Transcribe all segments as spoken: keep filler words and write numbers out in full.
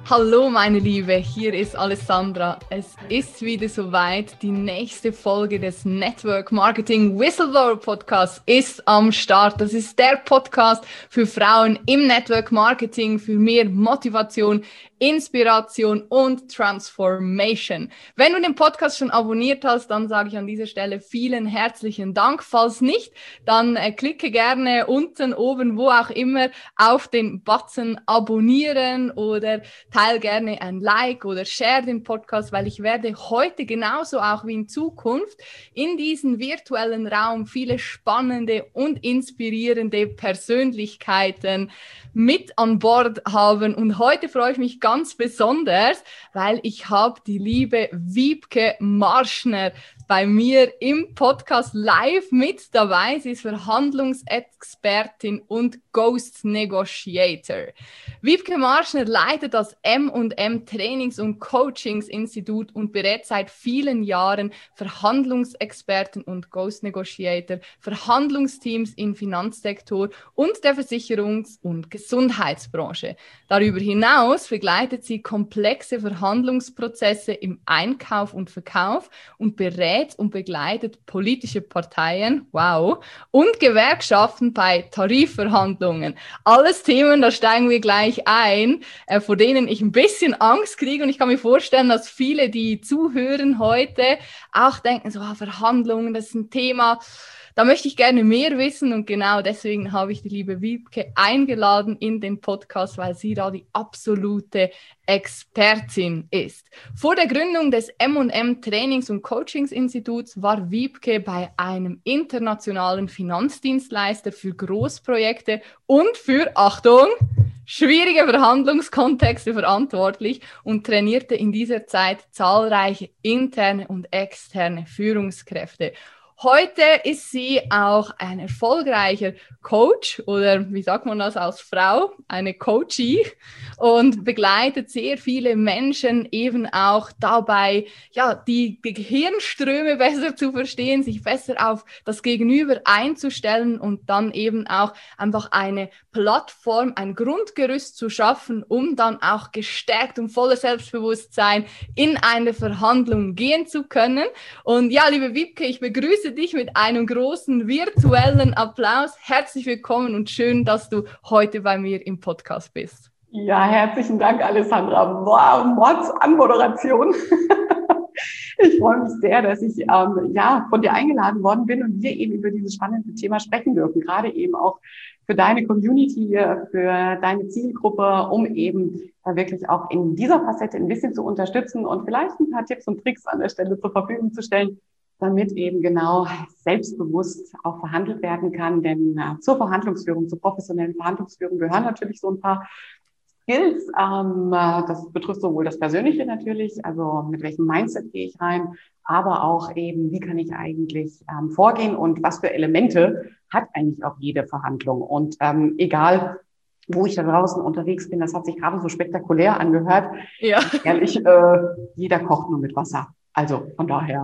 Hallo meine Liebe, hier ist Alessandra. Es ist wieder soweit. Die nächste Folge des Network Marketing Whistleblower Podcasts ist am Start. Das ist der Podcast für Frauen im Network Marketing, für mehr Motivation, Inspiration und Transformation. Wenn du den Podcast schon abonniert hast, dann sage ich an dieser Stelle vielen herzlichen Dank. Falls nicht, dann äh, klicke gerne unten, oben, wo auch immer auf den Button abonnieren oder teile gerne ein Like oder share den Podcast, weil ich werde heute genauso auch wie in Zukunft in diesem virtuellen Raum viele spannende und inspirierende Persönlichkeiten mit an Bord haben. Und heute freue ich mich ganz besonders, weil ich habe die liebe Wiebke Marschner bei mir im Podcast live mit dabei. Sie ist Verhandlungsexpertin und Ghost Negotiator. Wiebke Marschner leitet das M und M Trainings- und Coachingsinstitut und berät seit vielen Jahren Verhandlungsexperten und Ghost Negotiator, Verhandlungsteams im Finanzsektor und der Versicherungs- und Gesundheitsbranche. Darüber hinaus begleitet sie komplexe Verhandlungsprozesse im Einkauf und Verkauf und berät und begleitet politische Parteien, wow, und Gewerkschaften bei Tarifverhandlungen. Alles Themen, da steigen wir gleich ein, äh, vor denen ich ein bisschen Angst kriege, und ich kann mir vorstellen, dass viele, die zuhören heute, auch denken, so ah, Verhandlungen, das ist ein Thema, da möchte ich gerne mehr wissen, und genau deswegen habe ich die liebe Wiebke eingeladen in den Podcast, weil sie da die absolute Expertin ist. Vor der Gründung des M und M Trainings- und Coachingsinstituts war Wiebke bei einem internationalen Finanzdienstleister für Großprojekte und für, Achtung, schwierige Verhandlungskontexte verantwortlich und trainierte in dieser Zeit zahlreiche interne und externe Führungskräfte. Heute ist sie auch ein erfolgreicher Coach, oder wie sagt man das als Frau, eine Coachie, und begleitet sehr viele Menschen eben auch dabei, ja, die Gehirnströme besser zu verstehen, sich besser auf das Gegenüber einzustellen und dann eben auch einfach eine Plattform, ein Grundgerüst zu schaffen, um dann auch gestärkt und voller Selbstbewusstsein in eine Verhandlung gehen zu können. Und ja, liebe Wiebke, ich begrüße dich mit einem großen virtuellen Applaus. Herzlich willkommen und schön, dass du heute bei mir im Podcast bist. Ja, herzlichen Dank, Alessandra. Wow, Mordsanmoderation. Ich freue mich sehr, dass ich ähm, ja von dir eingeladen worden bin und wir eben über dieses spannende Thema sprechen dürfen. Gerade eben auch für deine Community, für deine Zielgruppe, um eben da wirklich auch in dieser Facette ein bisschen zu unterstützen und vielleicht ein paar Tipps und Tricks an der Stelle zur Verfügung zu stellen, damit eben genau selbstbewusst auch verhandelt werden kann. Denn äh, zur Verhandlungsführung, zur professionellen Verhandlungsführung gehören natürlich so ein paar Skills. Ähm, äh, das betrifft sowohl das Persönliche natürlich, also mit welchem Mindset gehe ich rein, aber auch eben, wie kann ich eigentlich ähm, vorgehen und was für Elemente hat eigentlich auch jede Verhandlung. Und ähm, egal, wo ich da draußen unterwegs bin, das hat sich gerade so spektakulär angehört. Ja. Ehrlich, äh, jeder kocht nur mit Wasser. Also von daher...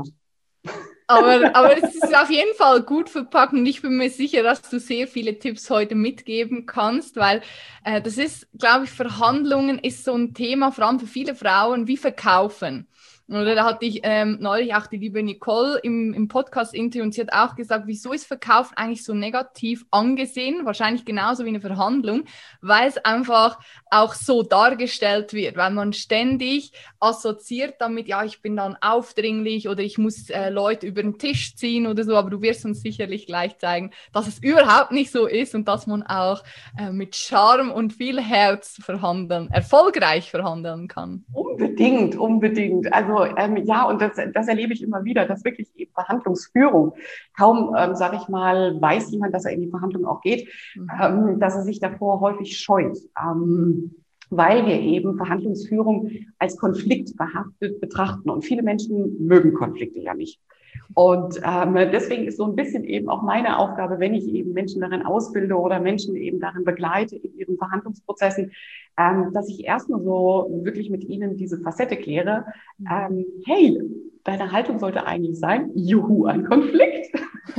Aber, aber es ist auf jeden Fall gut verpackt, und ich bin mir sicher, dass du sehr viele Tipps heute mitgeben kannst, weil äh, das ist, glaube ich, Verhandlungen ist so ein Thema, vor allem für viele Frauen, wie Verkaufen. Oder da hatte ich ähm, neulich auch die liebe Nicole im, im Podcast-Interview, und sie hat auch gesagt, wieso ist Verkauf eigentlich so negativ angesehen? Wahrscheinlich genauso wie eine Verhandlung, weil es einfach auch so dargestellt wird, weil man ständig assoziiert damit, ja, ich bin dann aufdringlich oder ich muss äh, Leute über den Tisch ziehen oder so, aber du wirst uns sicherlich gleich zeigen, dass es überhaupt nicht so ist und dass man auch äh, mit Charme und viel Herz verhandeln, erfolgreich verhandeln kann. Unbedingt, unbedingt. Also ähm, ja, und das, das erlebe ich immer wieder, dass wirklich eben Verhandlungsführung kaum, ähm, sage ich mal, weiß jemand, dass er in die Verhandlung auch geht, mhm. ähm, dass er sich davor häufig scheut, ähm, weil wir eben Verhandlungsführung als konfliktbehaftet betrachten, und viele Menschen mögen Konflikte ja nicht. Und ähm, deswegen ist so ein bisschen eben auch meine Aufgabe, wenn ich eben Menschen darin ausbilde oder Menschen eben darin begleite in ihren Verhandlungsprozessen, ähm, dass ich erstmal so wirklich mit ihnen diese Facette kläre. Ähm, hey, deine Haltung sollte eigentlich sein, juhu, ein Konflikt.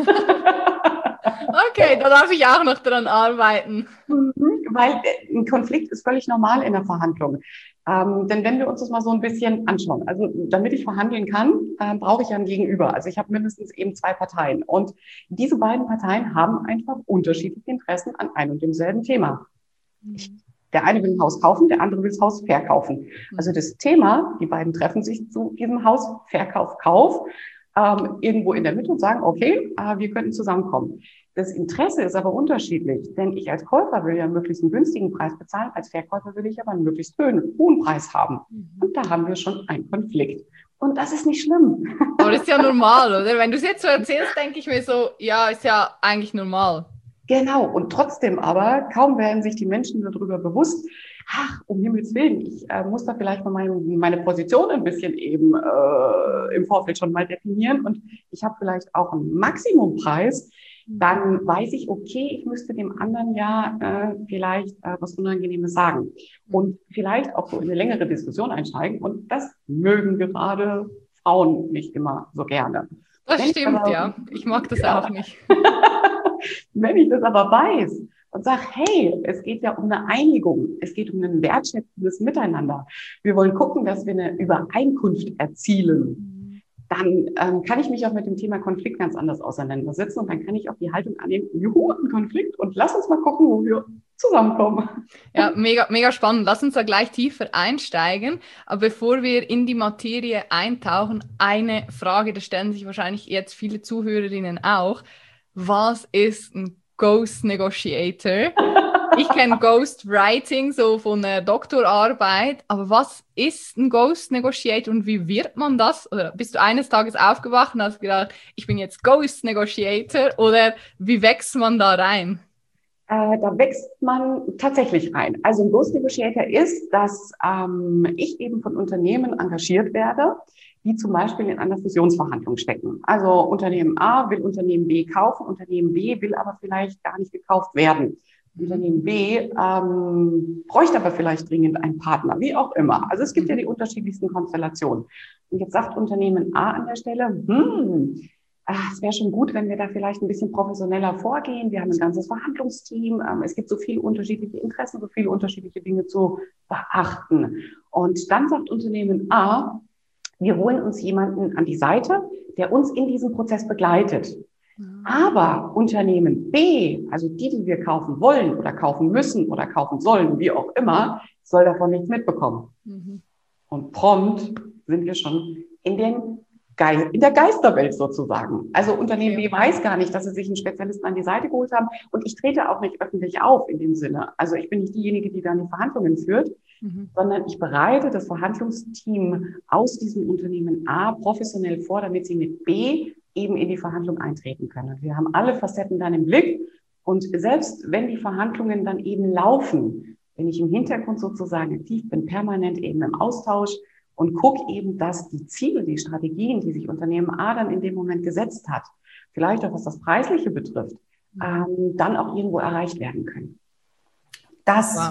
Okay, da darf ich auch noch dran arbeiten. Weil ein Konflikt ist völlig normal in der Verhandlung. Ähm, denn wenn wir uns das mal so ein bisschen anschauen, also damit ich verhandeln kann, äh, brauche ich ja ein Gegenüber. Also ich habe mindestens eben zwei Parteien. Und diese beiden Parteien haben einfach unterschiedliche Interessen an einem und demselben Thema. Ich, der eine will ein Haus kaufen, der andere will das Haus verkaufen. Also das Thema, die beiden treffen sich zu diesem Hausverkauf, Kauf, ähm, irgendwo in der Mitte und sagen, okay, äh, wir könnten zusammenkommen. Das Interesse ist aber unterschiedlich, denn ich als Käufer will ja möglichst einen günstigen Preis bezahlen, als Verkäufer will ich aber einen möglichst hohen, hohen Preis haben. Und da haben wir schon einen Konflikt. Und das ist nicht schlimm. Aber das ist ja normal, oder? Wenn du es jetzt so erzählst, denke ich mir so, ja, ist ja eigentlich normal. Genau, und trotzdem aber, kaum werden sich die Menschen darüber bewusst, ach, um Himmels Willen, ich äh, muss da vielleicht mal meine, meine Position ein bisschen eben äh, im Vorfeld schon mal definieren und ich habe vielleicht auch einen Maximumpreis, dann weiß ich, okay, ich müsste dem anderen ja äh, vielleicht äh, was Unangenehmes sagen und vielleicht auch so in eine längere Diskussion einsteigen und das mögen gerade Frauen nicht immer so gerne. Das Wenn stimmt, aber, ja. Ich mag das ja. auch nicht. Wenn ich das aber weiß und sage, hey, es geht ja um eine Einigung, es geht um ein wertschätzendes Miteinander. Wir wollen gucken, dass wir eine Übereinkunft erzielen. Dann ähm, kann ich mich auch mit dem Thema Konflikt ganz anders auseinandersetzen und dann kann ich auch die Haltung annehmen, juhu, ein Konflikt und lass uns mal gucken, wo wir zusammenkommen. Ja, mega, mega spannend. Lass uns da gleich tiefer einsteigen. Aber bevor wir in die Materie eintauchen, eine Frage, da stellen sich wahrscheinlich jetzt viele Zuhörerinnen auch. Was ist ein Ghost Negotiator? Ich kenne Ghostwriting so von einer Doktorarbeit, aber was ist ein Ghost Negotiator und wie wird man das? Oder bist du eines Tages aufgewacht und hast gedacht, ich bin jetzt Ghost Negotiator oder wie wächst man da rein? Äh, da wächst man tatsächlich rein. Also ein Ghost Negotiator ist, dass ähm, ich eben von Unternehmen engagiert werde, die zum Beispiel in einer Fusionsverhandlung stecken. Also Unternehmen A will Unternehmen B kaufen, Unternehmen B will aber vielleicht gar nicht gekauft werden. Unternehmen B ähm, bräuchte aber vielleicht dringend einen Partner, wie auch immer. Also es gibt ja die unterschiedlichsten Konstellationen. Und jetzt sagt Unternehmen A an der Stelle, hm, ach, es wäre schon gut, wenn wir da vielleicht ein bisschen professioneller vorgehen. Wir haben ein ganzes Verhandlungsteam. Ähm, es gibt so viele unterschiedliche Interessen, so viele unterschiedliche Dinge zu beachten. Und dann sagt Unternehmen A, wir holen uns jemanden an die Seite, der uns in diesem Prozess begleitet. Aber Unternehmen B, also die, die wir kaufen wollen oder kaufen müssen oder kaufen sollen, wie auch immer, soll davon nichts mitbekommen. Mhm. Und prompt sind wir schon in, den Ge- in der Geisterwelt sozusagen. Also Unternehmen B weiß gar nicht, dass sie sich einen Spezialisten an die Seite geholt haben. Und ich trete auch nicht öffentlich auf in dem Sinne. Also ich bin nicht diejenige, die dann die Verhandlungen führt, mhm. sondern ich bereite das Verhandlungsteam aus diesem Unternehmen A professionell vor, damit sie mit B eben in die Verhandlung eintreten können. Wir haben alle Facetten dann im Blick und selbst wenn die Verhandlungen dann eben laufen, wenn ich im Hintergrund sozusagen aktiv bin, permanent eben im Austausch und gucke eben, dass die Ziele, die Strategien, die sich Unternehmen A dann in dem Moment gesetzt hat, vielleicht auch was das Preisliche betrifft, ähm, dann auch irgendwo erreicht werden können. Das wow.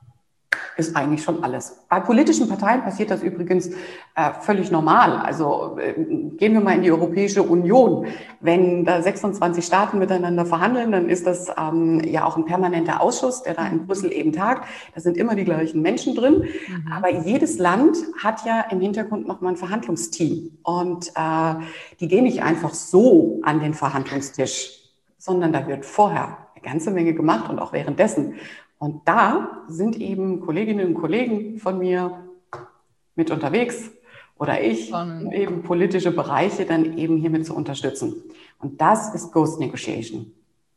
ist eigentlich schon alles. Bei politischen Parteien passiert das übrigens äh, völlig normal. Also äh, gehen wir mal in die Europäische Union. Wenn da sechsundzwanzig Staaten miteinander verhandeln, dann ist das ähm, ja auch ein permanenter Ausschuss, der da in Brüssel eben tagt. Da sind immer die gleichen Menschen drin. Mhm. Aber jedes Land hat ja im Hintergrund nochmal ein Verhandlungsteam. Und äh, die gehen nicht einfach so an den Verhandlungstisch, sondern da wird vorher eine ganze Menge gemacht und auch währenddessen. Und da sind eben Kolleginnen und Kollegen von mir mit unterwegs oder ich, um eben politische Bereiche dann eben hiermit zu unterstützen. Und das ist Ghost Negotiation.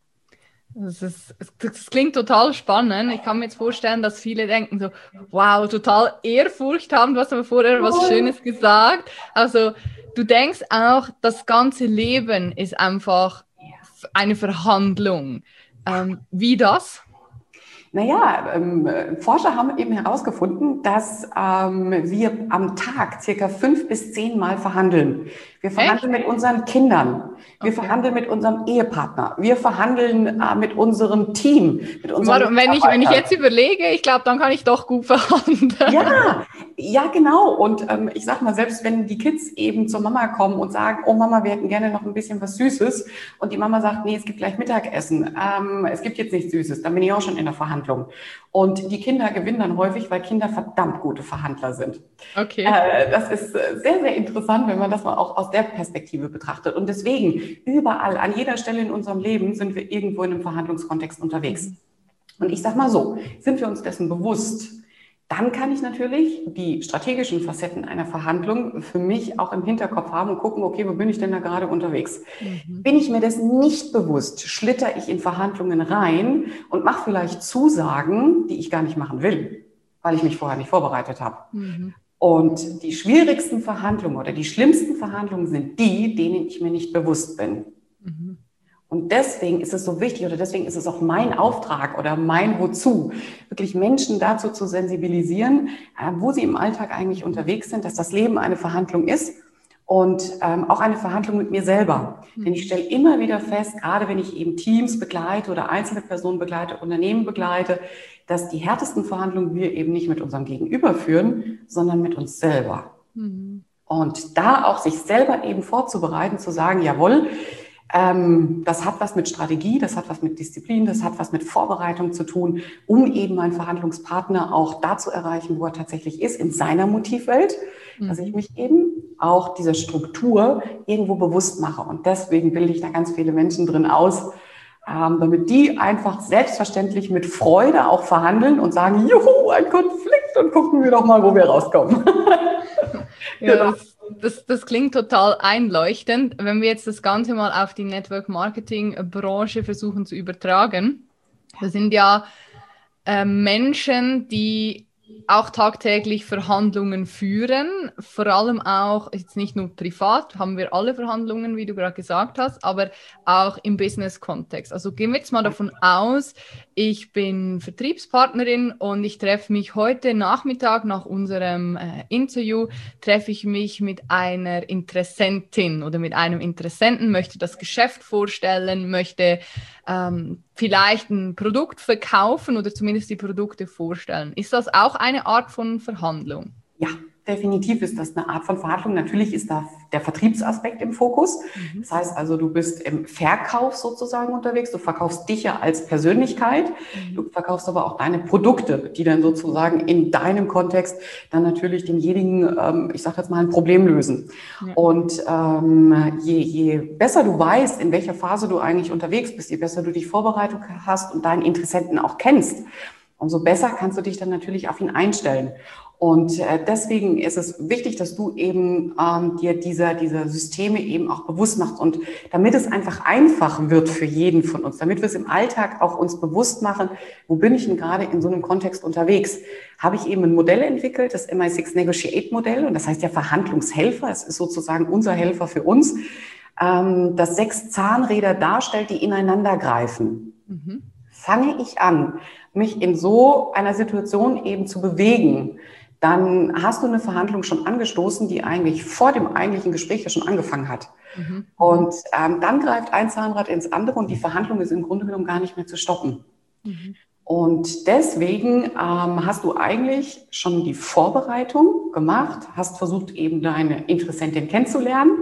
Das, ist, das klingt total spannend. Ich kann mir jetzt vorstellen, dass viele denken so, wow, total Ehrfurcht haben. Du hast aber vorher was Schönes gesagt. Also du denkst auch, das ganze Leben ist einfach eine Verhandlung. Ähm, wie das? Naja, ähm, Forscher haben eben herausgefunden, dass ähm, wir am Tag circa fünf bis zehn Mal verhandeln. Wir Wir verhandeln Echt? mit unseren Kindern. Wir okay. verhandeln mit unserem Ehepartner. Wir verhandeln äh, mit unserem Team. Mit unserem wenn, ich, wenn ich jetzt überlege, ich glaube, dann kann ich doch gut verhandeln. Ja, ja, genau. Und ähm, ich sag mal, selbst wenn die Kids eben zur Mama kommen und sagen, oh Mama, wir hätten gerne noch ein bisschen was Süßes. Und die Mama sagt, nee, es gibt gleich Mittagessen. Ähm, es gibt jetzt nichts Süßes. Dann bin ich auch schon in der Verhandlung. Und die Kinder gewinnen dann häufig, weil Kinder verdammt gute Verhandler sind. Okay. Äh, das ist sehr, sehr interessant, wenn man das mal auch aus der Perspektive betrachtet. Und deswegen, überall, an jeder Stelle in unserem Leben sind wir irgendwo in einem Verhandlungskontext unterwegs. Und ich sag mal so, sind wir uns dessen bewusst, dann kann ich natürlich die strategischen Facetten einer Verhandlung für mich auch im Hinterkopf haben und gucken, okay, wo bin ich denn da gerade unterwegs? Mhm. Bin ich mir dessen nicht bewusst, schlitter ich in Verhandlungen rein und mache vielleicht Zusagen, die ich gar nicht machen will, weil ich mich vorher nicht vorbereitet habe. Mhm. Und die schwierigsten Verhandlungen oder die schlimmsten Verhandlungen sind die, denen ich mir nicht bewusst bin. Mhm. Und deswegen ist es so wichtig oder deswegen ist es auch mein Auftrag oder mein Wozu, wirklich Menschen dazu zu sensibilisieren, wo sie im Alltag eigentlich unterwegs sind, dass das Leben eine Verhandlung ist und ähm, auch eine Verhandlung mit mir selber. Mhm. Denn ich stelle immer wieder fest, gerade wenn ich eben Teams begleite oder einzelne Personen begleite, Unternehmen begleite, dass die härtesten Verhandlungen wir eben nicht mit unserem Gegenüber führen, sondern mit uns selber. Mhm. Und da auch sich selber eben vorzubereiten, zu sagen, jawohl, Ähm, das hat was mit Strategie, das hat was mit Disziplin, das hat was mit Vorbereitung zu tun, um eben meinen Verhandlungspartner auch da zu erreichen, wo er tatsächlich ist, in seiner Motivwelt, mhm. dass ich mich eben auch dieser Struktur irgendwo bewusst mache. Und deswegen bilde ich da ganz viele Menschen drin aus, ähm, damit die einfach selbstverständlich mit Freude auch verhandeln und sagen, juhu, ein Konflikt und gucken wir doch mal, wo wir rauskommen. Ja, genau. das Das, das klingt total einleuchtend. Wenn wir jetzt das Ganze mal auf die Network-Marketing-Branche versuchen zu übertragen, das sind ja äh, Menschen, die auch tagtäglich Verhandlungen führen, vor allem auch, jetzt nicht nur privat, haben wir alle Verhandlungen, wie du gerade gesagt hast, aber auch im Business-Kontext. Also gehen wir jetzt mal davon aus, ich bin Vertriebspartnerin und ich treffe mich heute Nachmittag nach unserem äh, Interview, treffe ich mich mit einer Interessentin oder mit einem Interessenten, möchte das Geschäft vorstellen, möchte ähm, vielleicht ein Produkt verkaufen oder zumindest die Produkte vorstellen. Ist das auch eine Art von Verhandlung? Ja, definitiv ist das eine Art von Verhandlung. Natürlich ist da der Vertriebsaspekt im Fokus. Mhm. Das heißt also, du bist im Verkauf sozusagen unterwegs. Du verkaufst dich ja als Persönlichkeit. Mhm. Du verkaufst aber auch deine Produkte, die dann sozusagen in deinem Kontext dann natürlich demjenigen, ähm, ich sage jetzt mal, ein Problem lösen. Ja. Und ähm, je, je besser du weißt, in welcher Phase du eigentlich unterwegs bist, je besser du dich vorbereitet hast und deinen Interessenten auch kennst, umso besser kannst du dich dann natürlich auf ihn einstellen. Und äh, deswegen ist es wichtig, dass du eben ähm, dir dieser, dieser Systeme eben auch bewusst machst. Und damit es einfach einfach wird für jeden von uns, damit wir es im Alltag auch uns bewusst machen, wo bin ich denn gerade in so einem Kontext unterwegs, habe ich eben ein Modell entwickelt, das M I sechs Negotiate Modell. Und das heißt ja Verhandlungshelfer. Es ist sozusagen unser Helfer für uns, ähm, das sechs Zahnräder darstellt, die ineinander greifen. Mhm. Fange ich an, mich in so einer Situation eben zu bewegen, dann hast du eine Verhandlung schon angestoßen, die eigentlich vor dem eigentlichen Gespräch ja schon angefangen hat. Mhm. Und ähm, dann greift ein Zahnrad ins andere und die Verhandlung ist im Grunde genommen gar nicht mehr zu stoppen. Mhm. Und deswegen ähm, hast du eigentlich schon die Vorbereitung gemacht, hast versucht, eben deine Interessentin kennenzulernen.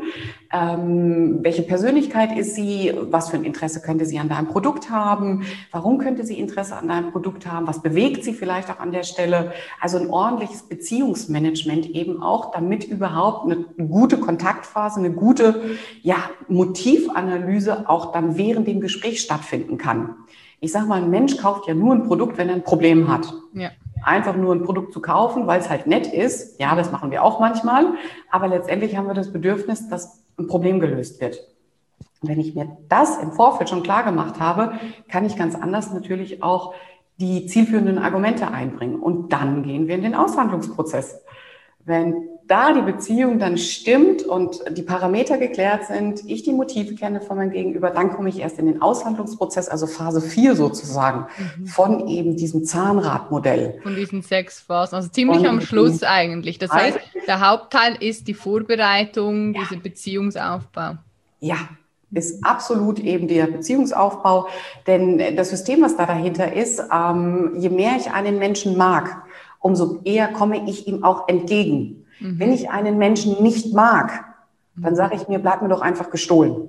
Ähm, welche Persönlichkeit ist sie? Was für ein Interesse könnte sie an deinem Produkt haben? Warum könnte sie Interesse an deinem Produkt haben? Was bewegt sie vielleicht auch an der Stelle? Also ein ordentliches Beziehungsmanagement eben auch, damit überhaupt eine gute Kontaktphase, eine gute ja, Motivanalyse auch dann während dem Gespräch stattfinden kann. Ich sage mal, ein Mensch kauft ja nur ein Produkt, wenn er ein Problem hat. Ja. Einfach nur ein Produkt zu kaufen, weil es halt nett ist. Ja, das machen wir auch manchmal. Aber letztendlich haben wir das Bedürfnis, dass ein Problem gelöst wird. Und wenn ich mir das im Vorfeld schon klar gemacht habe, kann ich ganz anders natürlich auch die zielführenden Argumente einbringen. Und dann gehen wir in den Aushandlungsprozess. Wenn da die Beziehung dann stimmt und die Parameter geklärt sind, ich die Motive kenne von meinem Gegenüber, dann komme ich erst in den Aushandlungsprozess, also Phase vier sozusagen, mhm. von eben diesem Zahnradmodell. Von diesen sechs Phasen, also ziemlich und am Schluss eigentlich. Das heißt, Der Hauptteil ist die Vorbereitung, Ja. dieser Beziehungsaufbau. Ja, ist absolut eben der Beziehungsaufbau, denn das System, was da dahinter ist, ähm, je mehr ich einen Menschen mag, umso eher komme ich ihm auch entgegen. Mhm. Wenn ich einen Menschen nicht mag, dann sage ich mir, bleib mir doch einfach gestohlen.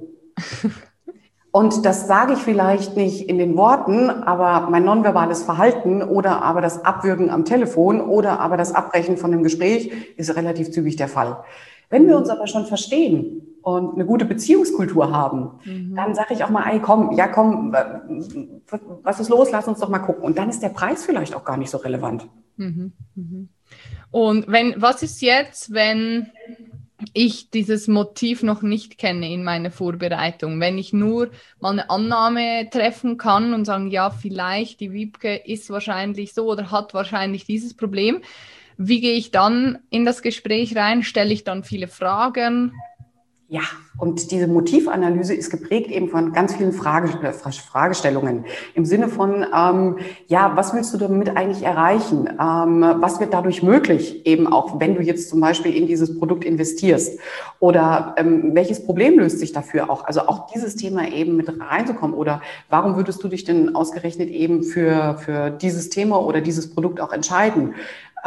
Und das sage ich vielleicht nicht in den Worten, aber mein nonverbales Verhalten oder aber das Abwürgen am Telefon oder aber das Abbrechen von einem Gespräch ist relativ zügig der Fall. Wenn wir uns aber schon verstehen und eine gute Beziehungskultur haben, mhm. dann sage ich auch mal, ey, komm, ja komm, was ist los, lass uns doch mal gucken. Und dann ist der Preis vielleicht auch gar nicht so relevant. Mhm. Mhm. Und wenn, was ist jetzt, wenn ich dieses Motiv noch nicht kenne in meiner Vorbereitung, wenn ich nur mal eine Annahme treffen kann und sagen, ja, vielleicht die Wiebke ist wahrscheinlich so oder hat wahrscheinlich dieses Problem. Wie gehe ich dann in das Gespräch rein? Stelle ich dann viele Fragen? Ja, und diese Motivanalyse ist geprägt eben von ganz vielen Frage, Fragestellungen im Sinne von, ähm, ja, was willst du damit eigentlich erreichen? Ähm, was wird dadurch möglich, eben auch wenn du jetzt zum Beispiel in dieses Produkt investierst? Oder ähm, welches Problem löst sich dafür auch? Also auch dieses Thema eben mit reinzukommen. Oder warum würdest du dich denn ausgerechnet eben für, für dieses Thema oder dieses Produkt auch entscheiden?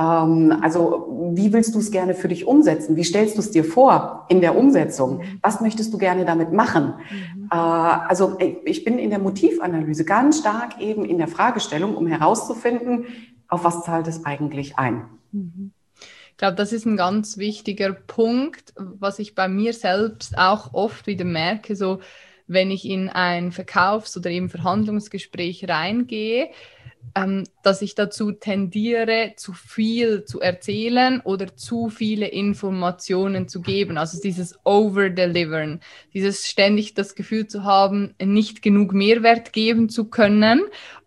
Also wie willst du es gerne für dich umsetzen? Wie stellst du es dir vor in der Umsetzung? Was möchtest du gerne damit machen? Mhm. Also ich bin in der Motivanalyse ganz stark eben in der Fragestellung, um herauszufinden, auf was zahlt es eigentlich ein? Mhm. Ich glaube, das ist ein ganz wichtiger Punkt, was ich bei mir selbst auch oft wieder merke, so wenn ich in ein Verkaufs- oder eben Verhandlungsgespräch reingehe, Ähm, dass ich dazu tendiere, zu viel zu erzählen oder zu viele Informationen zu geben. Also dieses Over-Delivern, dieses ständig das Gefühl zu haben, nicht genug Mehrwert geben zu können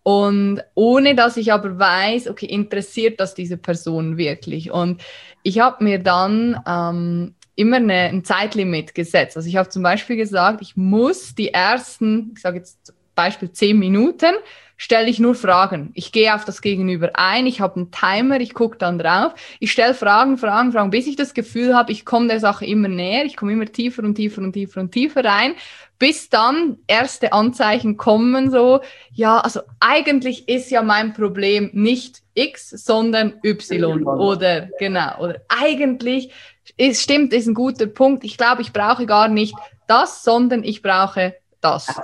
und ohne, dass ich aber weiß, okay, interessiert das diese Person wirklich? Und ich habe mir dann ähm, immer eine, ein Zeitlimit gesetzt. Also ich habe zum Beispiel gesagt, ich muss die ersten, ich sage jetzt Beispiel zehn Minuten, stelle ich nur Fragen. Ich gehe auf das Gegenüber ein, ich habe einen Timer, ich gucke dann drauf, ich stelle Fragen, Fragen, Fragen, bis ich das Gefühl habe, ich komme der Sache immer näher, ich komme immer tiefer und tiefer und tiefer und tiefer rein, bis dann erste Anzeichen kommen, so, ja, also eigentlich ist ja mein Problem nicht X, sondern Y oder genau, oder eigentlich ist, stimmt, ist ein guter Punkt, ich glaube, ich brauche gar nicht das, sondern ich brauche das.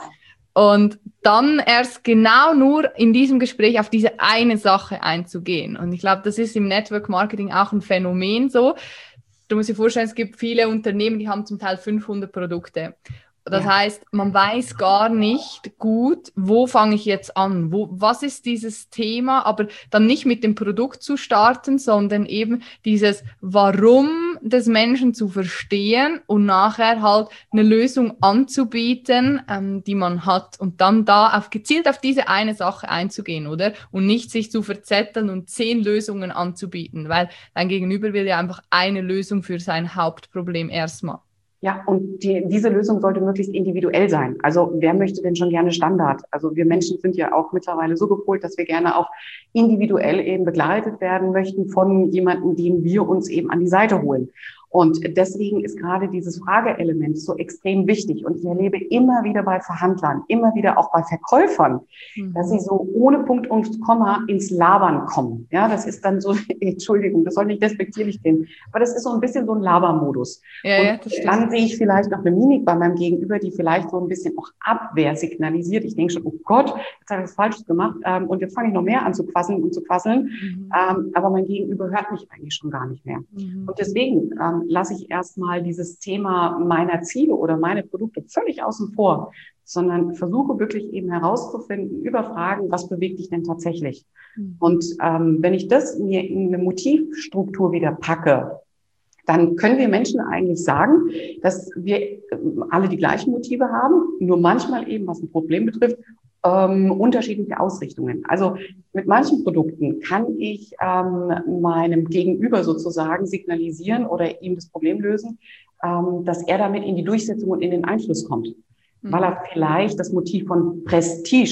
Und dann erst genau nur in diesem Gespräch auf diese eine Sache einzugehen. Und ich glaube, das ist im Network Marketing auch ein Phänomen so. Du musst dir vorstellen, es gibt viele Unternehmen, die haben zum Teil fünfhundert Produkte. Das ja. heißt, man weiß gar nicht gut, wo fange ich jetzt an, wo, was ist dieses Thema, aber dann nicht mit dem Produkt zu starten, sondern eben dieses Warum des Menschen zu verstehen und nachher halt eine Lösung anzubieten, ähm, die man hat und dann da auf, gezielt auf diese eine Sache einzugehen, oder? Und nicht sich zu verzetteln und zehn Lösungen anzubieten, weil dein Gegenüber will ja einfach eine Lösung für sein Hauptproblem erstmal. Ja, und die, diese Lösung sollte möglichst individuell sein. Also wer möchte denn schon gerne Standard? Also wir Menschen sind ja auch mittlerweile so gepolt, dass wir gerne auch individuell eben begleitet werden möchten von jemandem, den wir uns eben an die Seite holen. Und deswegen ist gerade dieses Frageelement so extrem wichtig. Und ich erlebe immer wieder bei Verhandlern, immer wieder auch bei Verkäufern, mhm. dass sie so ohne Punkt und Komma ins Labern kommen. Ja, das ist dann so, Entschuldigung, das soll nicht despektierlich klingen, aber das ist so ein bisschen so ein Labermodus. Ja, ja, und dann sehe ich vielleicht noch eine Mimik bei meinem Gegenüber, die vielleicht so ein bisschen auch Abwehr signalisiert. Ich denke schon, oh Gott, jetzt habe ich was Falsches gemacht ähm, und jetzt fange ich noch mehr an zu quasseln und zu quasseln. Mhm. Ähm, aber mein Gegenüber hört mich eigentlich schon gar nicht mehr. Mhm. Und deswegen ähm, lasse ich erstmal dieses Thema meiner Ziele oder meine Produkte völlig außen vor, sondern versuche wirklich eben herauszufinden über Fragen, was bewegt dich denn tatsächlich? Mhm. Und ähm, wenn ich das mir in eine Motivstruktur wieder packe, dann können wir Menschen eigentlich sagen, dass wir alle die gleichen Motive haben, nur manchmal eben, was ein Problem betrifft, Ähm, unterschiedliche Ausrichtungen. Also mit manchen Produkten kann ich ähm, meinem Gegenüber sozusagen signalisieren oder ihm das Problem lösen, ähm, dass er damit in die Durchsetzung und in den Einfluss kommt, mhm. weil er vielleicht das Motiv von Prestige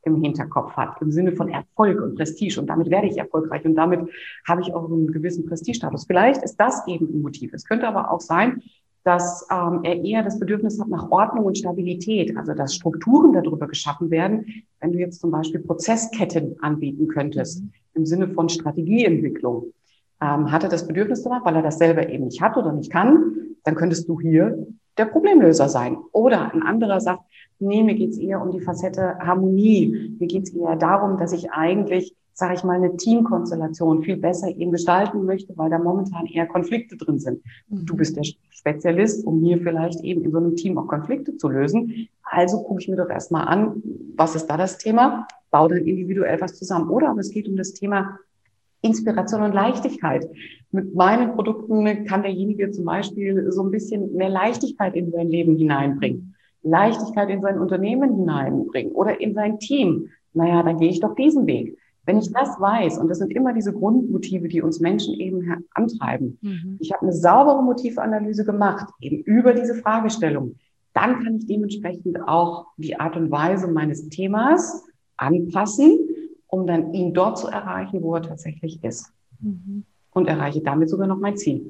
im Hinterkopf hat, im Sinne von Erfolg und Prestige. Und damit werde ich erfolgreich und damit habe ich auch einen gewissen Prestigestatus. Vielleicht ist das eben ein Motiv. Es könnte aber auch sein, dass ähm, er eher das Bedürfnis hat nach Ordnung und Stabilität, also dass Strukturen darüber geschaffen werden, wenn du jetzt zum Beispiel Prozessketten anbieten könntest, mhm. im Sinne von Strategieentwicklung. Ähm, hat er das Bedürfnis danach, weil er das selber eben nicht hat oder nicht kann, dann könntest du hier der Problemlöser sein. Oder ein anderer sagt, nee, mir geht's eher um die Facette Harmonie. Mir geht's eher darum, dass ich eigentlich, sage ich mal, eine Teamkonstellation viel besser eben gestalten möchte, weil da momentan eher Konflikte drin sind. Mhm. Du bist der Spezialist, um hier vielleicht eben in so einem Team auch Konflikte zu lösen. Also gucke ich mir doch erstmal an, was ist da das Thema? Bau dann individuell was zusammen. Oder aber es geht um das Thema Inspiration und Leichtigkeit. Mit meinen Produkten kann derjenige zum Beispiel so ein bisschen mehr Leichtigkeit in sein Leben hineinbringen, Leichtigkeit in sein Unternehmen hineinbringen oder in sein Team. Naja, dann gehe ich doch diesen Weg. Wenn ich das weiß, und das sind immer diese Grundmotive, die uns Menschen eben antreiben, mhm. ich habe eine saubere Motivanalyse gemacht, eben über diese Fragestellung, dann kann ich dementsprechend auch die Art und Weise meines Themas anpassen, um dann ihn dort zu erreichen, wo er tatsächlich ist. Mhm. Und erreiche damit sogar noch mein Ziel.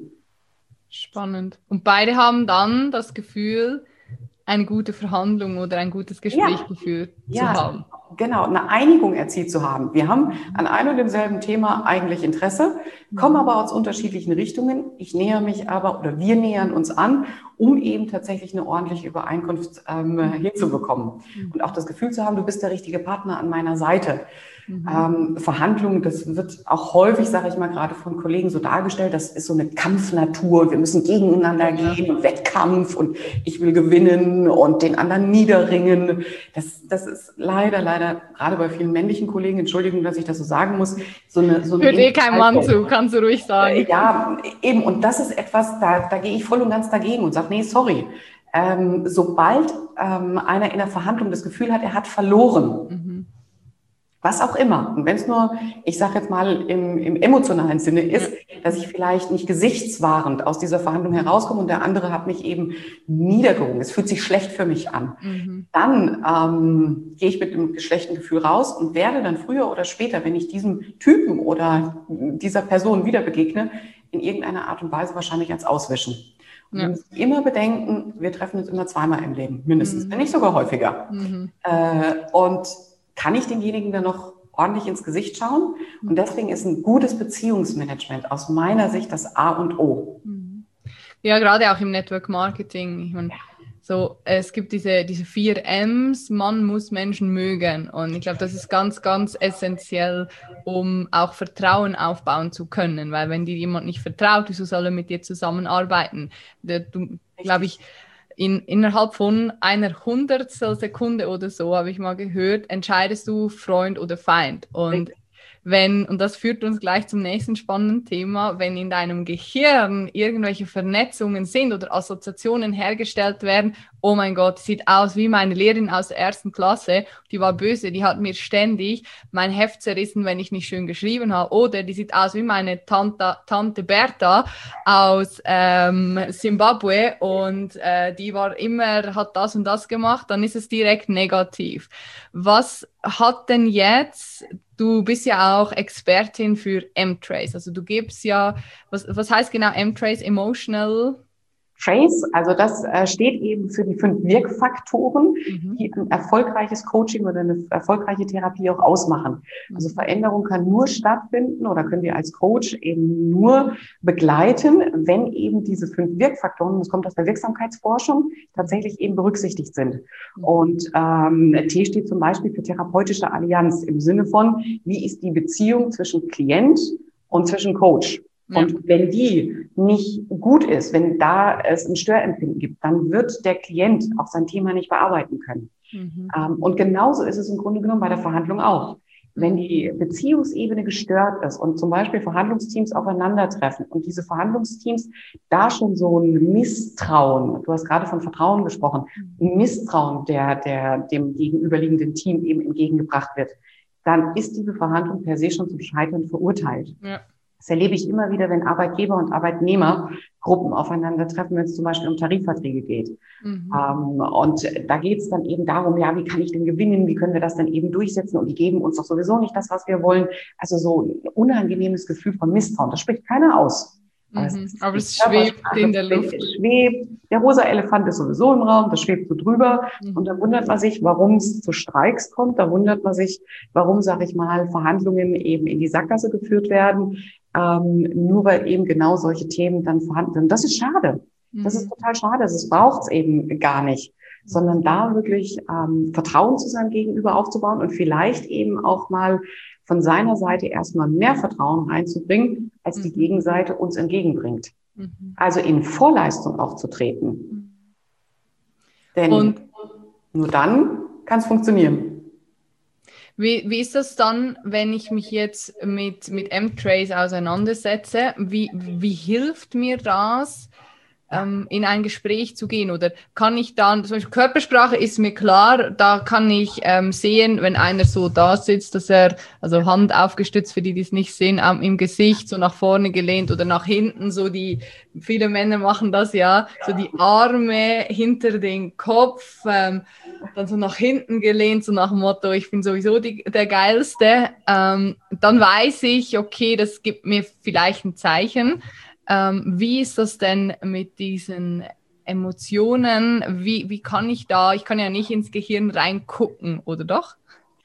Spannend. Und beide haben dann das Gefühl, eine gute Verhandlung oder ein gutes Gespräch ja. geführt ja. zu haben. Genau, eine Einigung erzielt zu haben. Wir haben an einem und demselben Thema eigentlich Interesse, kommen aber aus unterschiedlichen Richtungen. Ich nähere mich aber, oder wir nähern uns an, um eben tatsächlich eine ordentliche Übereinkunft ähm, hinzubekommen. Und auch das Gefühl zu haben, du bist der richtige Partner an meiner Seite. Mhm. Ähm, Verhandlungen, das wird auch häufig, sage ich mal, gerade von Kollegen so dargestellt, das ist so eine Kampfnatur, wir müssen gegeneinander ja. gehen und Wettkampf und ich will gewinnen und den anderen niederringen. Das, das ist leider, leider, gerade bei vielen männlichen Kollegen, Entschuldigung, dass ich das so sagen muss, so eine... So eine Hört eh kein Mann zu, kannst du ruhig sagen. Ja, eben, und das ist etwas, da, da gehe ich voll und ganz dagegen und sage, nee, sorry. Ähm, sobald ähm, einer in der Verhandlung das Gefühl hat, er hat verloren, mhm. was auch immer. Und wenn es nur, ich sage jetzt mal im, im emotionalen Sinne ist, dass ich vielleicht nicht gesichtswahrend aus dieser Verhandlung herauskomme und der andere hat mich eben niedergerungen. Es fühlt sich schlecht für mich an. Mhm. Dann ähm, gehe ich mit einem schlechten Gefühl raus und werde dann früher oder später, wenn ich diesem Typen oder dieser Person wieder begegne, in irgendeiner Art und Weise wahrscheinlich als auswischen. Und ja. wir müssen immer bedenken, wir treffen uns immer zweimal im Leben, mindestens, mhm. wenn nicht sogar häufiger. Mhm. Äh, und kann ich denjenigen dann noch ordentlich ins Gesicht schauen? Und deswegen ist ein gutes Beziehungsmanagement aus meiner Sicht das A und O. Ja, gerade auch im Network Marketing. Ich meine, so, es gibt diese, diese vier M's, man muss Menschen mögen. Und ich glaube, das ist ganz, ganz essentiell, um auch Vertrauen aufbauen zu können. Weil wenn dir jemand nicht vertraut, wieso soll er mit dir zusammenarbeiten? Du, glaube ich, In, innerhalb von einer Hundertstel Sekunde oder so, habe ich mal gehört, entscheidest du Freund oder Feind. Und wenn, und das führt uns gleich zum nächsten spannenden Thema, wenn in deinem Gehirn irgendwelche Vernetzungen sind oder Assoziationen hergestellt werden, oh mein Gott, sieht aus wie meine Lehrerin aus der ersten Klasse, die war böse, die hat mir ständig mein Heft zerrissen, wenn ich nicht schön geschrieben habe, oder die sieht aus wie meine Tante, Tante Bertha aus ähm, Zimbabwe und äh, die war immer, hat das und das gemacht, dann ist es direkt negativ. Was hat denn jetzt, du bist ja auch Expertin für M-Trace, also du gibst ja, was, was heißt genau M-Trace, Emotional Trace, also das äh, steht eben für die fünf Wirkfaktoren, mhm. die ein erfolgreiches Coaching oder eine erfolgreiche Therapie auch ausmachen. Also Veränderung kann nur stattfinden oder können wir als Coach eben nur begleiten, wenn eben diese fünf Wirkfaktoren, das kommt aus der Wirksamkeitsforschung, tatsächlich eben berücksichtigt sind. Mhm. Und ähm, T steht zum Beispiel für therapeutische Allianz im Sinne von, wie ist die Beziehung zwischen Klient und zwischen Coach? Und ja. wenn die nicht gut ist, wenn da es ein Störempfinden gibt, dann wird der Klient auch sein Thema nicht bearbeiten können. Mhm. Ähm, und genauso ist es im Grunde genommen bei der Verhandlung auch. Wenn die Beziehungsebene gestört ist und zum Beispiel Verhandlungsteams aufeinandertreffen und diese Verhandlungsteams da schon so ein Misstrauen, du hast gerade von Vertrauen gesprochen, ein Misstrauen, der, der dem gegenüberliegenden Team eben entgegengebracht wird, dann ist diese Verhandlung per se schon zum Scheitern verurteilt. Ja. Das erlebe ich immer wieder, wenn Arbeitgeber und Arbeitnehmergruppen aufeinandertreffen, wenn es zum Beispiel um Tarifverträge geht. Mhm. Ähm, und da geht es dann eben darum, ja, wie kann ich denn gewinnen? Wie können wir das dann eben durchsetzen? Und die geben uns doch sowieso nicht das, was wir wollen. Also so ein unangenehmes Gefühl von Misstrauen. Das spricht keiner aus. Aber, mhm. es, Aber es schwebt in der Luft. Es schwebt. Der rosa Elefant ist sowieso im Raum, das schwebt so drüber. Mhm. Und da wundert man sich, warum es zu Streiks kommt. Da wundert man sich, warum, sage ich mal, Verhandlungen eben in die Sackgasse geführt werden. Ähm, nur weil eben genau solche Themen dann vorhanden sind. Das ist schade. Mhm. Das ist total schade. Das braucht es eben gar nicht. Sondern da wirklich ähm, Vertrauen zu seinem Gegenüber aufzubauen und vielleicht eben auch mal von seiner Seite erstmal mehr Vertrauen reinzubringen, als die Gegenseite uns entgegenbringt. Mhm. Also in Vorleistung aufzutreten. Mhm. Denn und nur dann kann es funktionieren. Wie, wie ist das dann, wenn ich mich jetzt mit, mit M-Trace auseinandersetze? Wie, wie hilft mir das, ähm, in ein Gespräch zu gehen? Oder kann ich dann, zum Beispiel Körpersprache ist mir klar, da kann ich ähm, sehen, wenn einer so da sitzt, dass er, also Hand aufgestützt, für die, die es nicht sehen, ähm, im Gesicht so nach vorne gelehnt oder nach hinten, so die, viele Männer machen das ja, so die Arme hinter den Kopf, ähm, dann so nach hinten gelehnt, so nach dem Motto, ich bin sowieso die, der Geilste. Ähm, dann weiß ich, okay, das gibt mir vielleicht ein Zeichen. Ähm, wie ist das denn mit diesen Emotionen? Wie, wie kann ich da, ich kann ja nicht ins Gehirn reingucken, oder doch?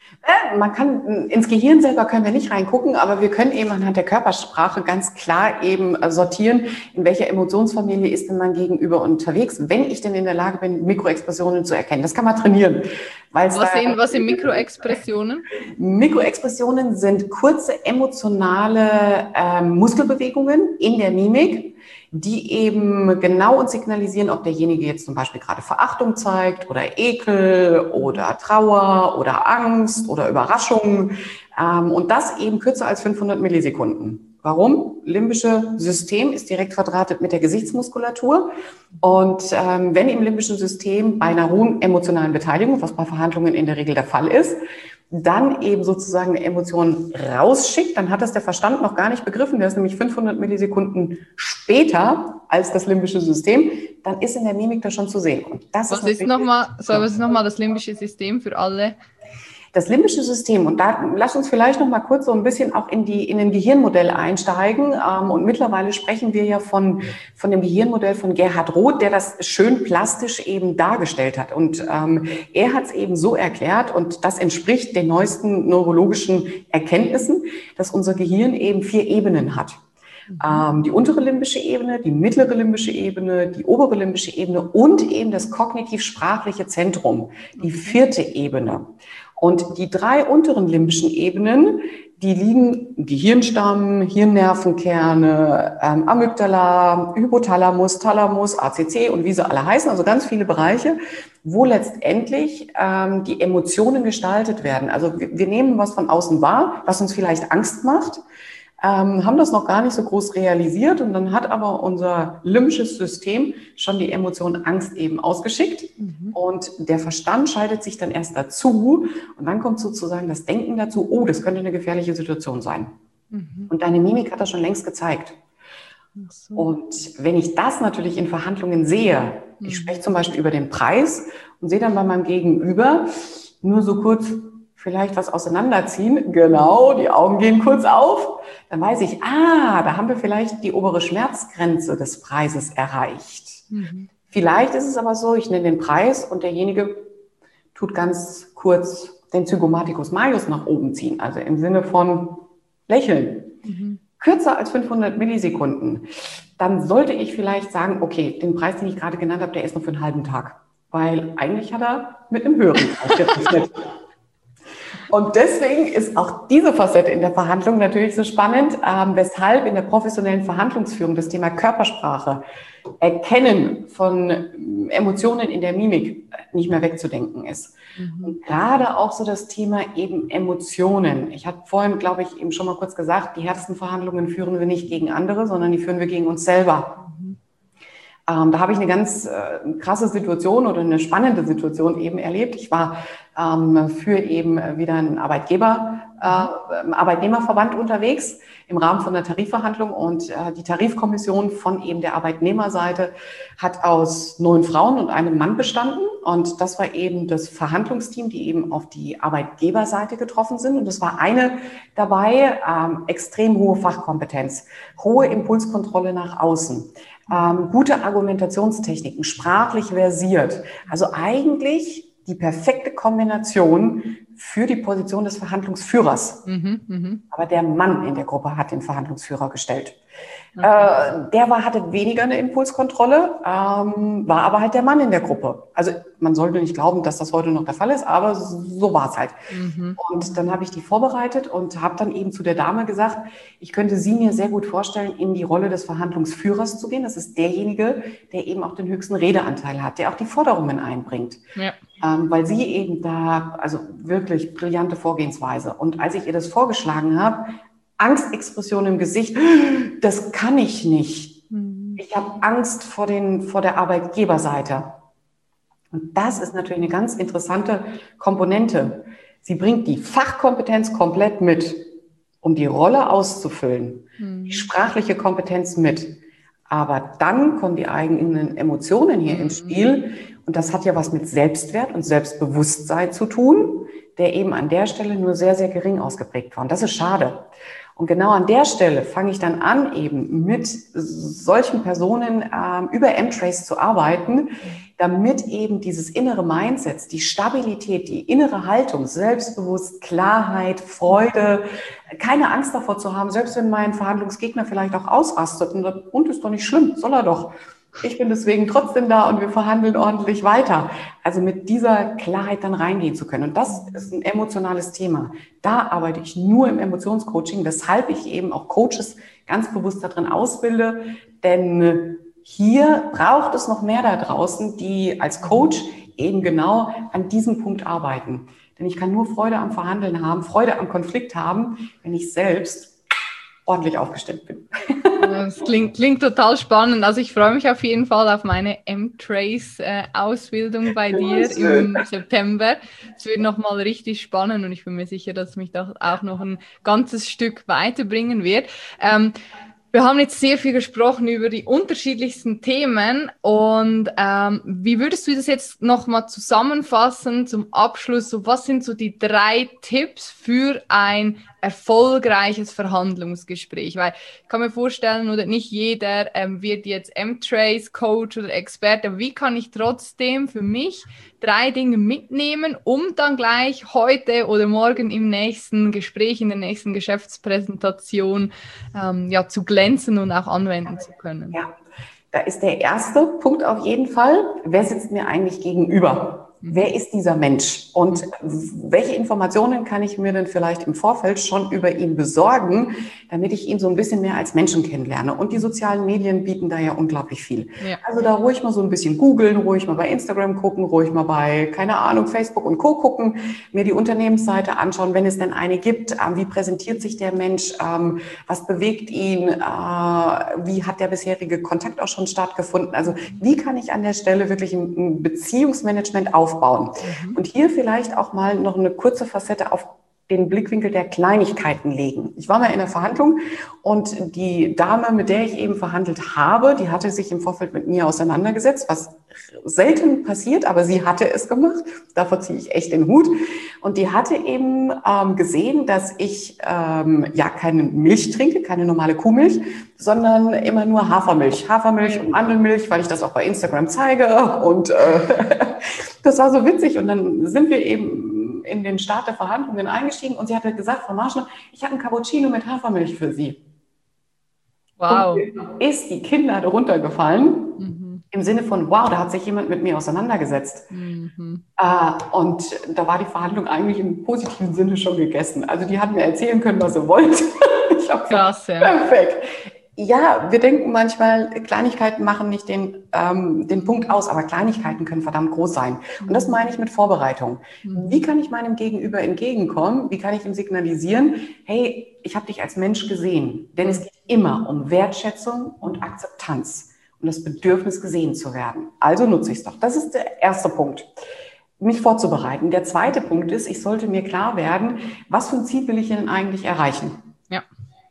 Äh, man kann, ins Gehirn selber können wir nicht reingucken, aber wir können eben anhand der Körpersprache ganz klar eben sortieren, in welcher Emotionsfamilie ist denn mein Gegenüber unterwegs, wenn ich denn in der Lage bin, Mikroexpressionen zu erkennen. Das kann man trainieren. Was sind, was sind Mikroexpressionen? Mikroexpressionen sind kurze emotionale ähm, Muskelbewegungen in der Mimik, die eben genau uns signalisieren, ob derjenige jetzt zum Beispiel gerade Verachtung zeigt oder Ekel oder Trauer oder Angst oder Überraschung. Ähm, und das eben kürzer als fünfhundert Millisekunden. Warum? Limbische System ist direkt verdrahtet mit der Gesichtsmuskulatur. Und ähm, wenn im limbischen System bei einer hohen emotionalen Beteiligung, was bei Verhandlungen in der Regel der Fall ist, dann eben sozusagen eine Emotion rausschickt, dann hat das der Verstand noch gar nicht begriffen. Der ist nämlich fünfhundert Millisekunden später als das limbische System. Dann ist in der Mimik das schon zu sehen. Und das was ist ist nochmal, so, was ist nochmal das limbische System für alle? Das limbische System, und da lass uns vielleicht noch mal kurz so ein bisschen auch in die in ein Gehirnmodell einsteigen. Ähm, und mittlerweile sprechen wir ja von von dem Gehirnmodell von Gerhard Roth, der das schön plastisch eben dargestellt hat. Und ähm, er hat es eben so erklärt, und das entspricht den neuesten neurologischen Erkenntnissen, dass unser Gehirn eben vier Ebenen hat. Ähm, die untere limbische Ebene, die mittlere limbische Ebene, die obere limbische Ebene und eben das kognitiv-sprachliche Zentrum, die vierte Ebene. Und die drei unteren limbischen Ebenen, die liegen im Gehirnstamm, Hirnnervenkerne, ähm, Amygdala, Hypothalamus, Thalamus, A C C und wie sie alle heißen, also ganz viele Bereiche, wo letztendlich ähm, die Emotionen gestaltet werden. Also wir, wir nehmen was von außen wahr, was uns vielleicht Angst macht, Ähm, haben das noch gar nicht so groß realisiert, und dann hat aber unser limbisches System schon die Emotion Angst eben ausgeschickt, mhm. und der Verstand schaltet sich dann erst dazu, und dann kommt sozusagen das Denken dazu, oh, das könnte eine gefährliche Situation sein. Mhm. Und deine Mimik hat das schon längst gezeigt. Ach so. Und wenn ich das natürlich in Verhandlungen sehe, mhm. ich spreche zum Beispiel über den Preis und sehe dann bei meinem Gegenüber nur so kurz vielleicht was auseinanderziehen, genau, die Augen gehen kurz auf, dann weiß ich, ah, da haben wir vielleicht die obere Schmerzgrenze des Preises erreicht. Mhm. Vielleicht ist es aber so, ich nenne den Preis und derjenige tut ganz kurz den Zygomaticus majus nach oben ziehen, also im Sinne von lächeln. Mhm. Kürzer als fünfhundert Millisekunden. Dann sollte ich vielleicht sagen, okay, den Preis, den ich gerade genannt habe, der ist nur für einen halben Tag, weil eigentlich hat er mit einem höheren Preis gerechnet. Und deswegen ist auch diese Facette in der Verhandlung natürlich so spannend, ähm, weshalb in der professionellen Verhandlungsführung das Thema Körpersprache, Erkennen von Emotionen in der Mimik nicht mehr wegzudenken ist. Mhm. Und gerade auch so das Thema eben Emotionen. Ich hatte vorhin, glaube ich, eben schon mal kurz gesagt, die härtesten Verhandlungen führen wir nicht gegen andere, sondern die führen wir gegen uns selber. Ähm, da habe ich eine ganz äh, krasse Situation oder eine spannende Situation eben erlebt. Ich war ähm, für eben wieder einen Arbeitgeber, äh, Arbeitnehmerverband unterwegs im Rahmen von der Tarifverhandlung. Und äh, die Tarifkommission von eben der Arbeitnehmerseite hat aus neun Frauen und einem Mann bestanden. Und das war eben das Verhandlungsteam, die eben auf die Arbeitgeberseite getroffen sind. Und es war eine dabei, ähm, extrem hohe Fachkompetenz, hohe Impulskontrolle nach außen, ähm, gute Argumentationstechniken, sprachlich versiert. Also eigentlich die perfekte Kombination für die Position des Verhandlungsführers. Mhm, mh. Aber der Mann in der Gruppe hat den Verhandlungsführer gestellt. Okay. Äh, der war, hatte weniger eine Impulskontrolle, ähm, war aber halt der Mann in der Gruppe. Also man sollte nicht glauben, dass das heute noch der Fall ist, aber so war es halt. Mhm. Und dann habe ich die vorbereitet und habe dann eben zu der Dame gesagt, ich könnte sie mir sehr gut vorstellen, in die Rolle des Verhandlungsführers zu gehen. Das ist derjenige, der eben auch den höchsten Redeanteil hat, der auch die Forderungen einbringt. Ja. Ähm, weil sie eben da, also wirklich brillante Vorgehensweise. Und als ich ihr das vorgeschlagen habe, Angstexpression im Gesicht, das kann ich nicht. Mhm. Ich habe Angst vor, den, vor der Arbeitgeberseite. Und das ist natürlich eine ganz interessante Komponente. Sie bringt die Fachkompetenz komplett mit, um die Rolle auszufüllen, mhm. die sprachliche Kompetenz mit. Aber dann kommen die eigenen Emotionen hier mhm. ins Spiel. Und das hat ja was mit Selbstwert und Selbstbewusstsein zu tun, der eben an der Stelle nur sehr, sehr gering ausgeprägt war. Und das ist schade. Und genau an der Stelle fange ich dann an, eben mit solchen Personen ähm, über M-Trace zu arbeiten, damit eben dieses innere Mindset, die Stabilität, die innere Haltung, Selbstbewusst, Klarheit, Freude, keine Angst davor zu haben, selbst wenn mein Verhandlungsgegner vielleicht auch ausrastet und, und ist doch nicht schlimm, soll er doch. Ich bin deswegen trotzdem da und wir verhandeln ordentlich weiter. Also mit dieser Klarheit dann reingehen zu können. Und das ist ein emotionales Thema. Da arbeite ich nur im Emotionscoaching, weshalb ich eben auch Coaches ganz bewusst darin ausbilde. Denn hier braucht es noch mehr da draußen, die als Coach eben genau an diesem Punkt arbeiten. Denn ich kann nur Freude am Verhandeln haben, Freude am Konflikt haben, wenn ich selbst ordentlich aufgestellt bin. Das klingt, klingt total spannend. Also ich freue mich auf jeden Fall auf meine M-Trace-Ausbildung bei dir im September. Es wird nochmal richtig spannend und ich bin mir sicher, dass mich das auch noch ein ganzes Stück weiterbringen wird. Ähm, Wir haben jetzt sehr viel gesprochen über die unterschiedlichsten Themen und ähm, wie würdest du das jetzt nochmal zusammenfassen zum Abschluss? So, was sind so die drei Tipps für ein erfolgreiches Verhandlungsgespräch? Weil ich kann mir vorstellen, oder nicht jeder ähm, wird jetzt M-Trace Coach oder Experte. Wie kann ich trotzdem für mich drei Dinge mitnehmen, um dann gleich heute oder morgen im nächsten Gespräch, in der nächsten Geschäftspräsentation ähm, ja, zu glänzen und auch anwenden zu können? Ja, da ist der erste Punkt auf jeden Fall. Wer sitzt mir eigentlich gegenüber? Wer ist dieser Mensch? Und welche Informationen kann ich mir denn vielleicht im Vorfeld schon über ihn besorgen, damit ich ihn so ein bisschen mehr als Menschen kennenlerne? Und die sozialen Medien bieten da ja unglaublich viel. Ja. Also da ruhig mal so ein bisschen googeln, ruhig mal bei Instagram gucken, ruhig mal bei, keine Ahnung, Facebook und Co. gucken, mir die Unternehmensseite anschauen, wenn es denn eine gibt. Wie präsentiert sich der Mensch? Was bewegt ihn? Wie hat der bisherige Kontakt auch schon stattgefunden? Also wie kann ich an der Stelle wirklich ein Beziehungsmanagement aufbauen? Aufbauen. Mhm. Und hier vielleicht auch mal noch eine kurze Facette auf den Blickwinkel der Kleinigkeiten legen. Ich war mal in der Verhandlung und die Dame, mit der ich eben verhandelt habe, die hatte sich im Vorfeld mit mir auseinandergesetzt, was selten passiert, aber sie hatte es gemacht. Davor ziehe ich echt den Hut. Und die hatte eben ähm, gesehen, dass ich ähm, ja keine Milch trinke, keine normale Kuhmilch, sondern immer nur Hafermilch. Hafermilch und Mandelmilch, weil ich das auch bei Instagram zeige. Und äh, das war so witzig. Und dann sind wir eben in den Start der Verhandlungen eingestiegen und sie hat gesagt, Frau Marschner, ich habe einen Cappuccino mit Hafermilch für Sie. Wow. Und ist die Kinder darunter gefallen, mhm. im Sinne von, wow, da hat sich jemand mit mir auseinandergesetzt. Mhm. Äh, und da war die Verhandlung eigentlich im positiven Sinne schon gegessen. Also die hat mir erzählen können, was sie wollte. Ich habe Krass, ja. Perfekt. Ja, wir denken manchmal, Kleinigkeiten machen nicht den, ähm, den Punkt aus, aber Kleinigkeiten können verdammt groß sein. Und das meine ich mit Vorbereitung. Wie kann ich meinem Gegenüber entgegenkommen? Wie kann ich ihm signalisieren, hey, ich habe dich als Mensch gesehen? Denn es geht immer um Wertschätzung und Akzeptanz und das Bedürfnis, gesehen zu werden. Also nutze ich es doch. Das ist der erste Punkt. mich vorzubereiten. Der zweite Punkt ist, ich sollte mir klar werden, was für ein Ziel will ich denn eigentlich erreichen? Ja.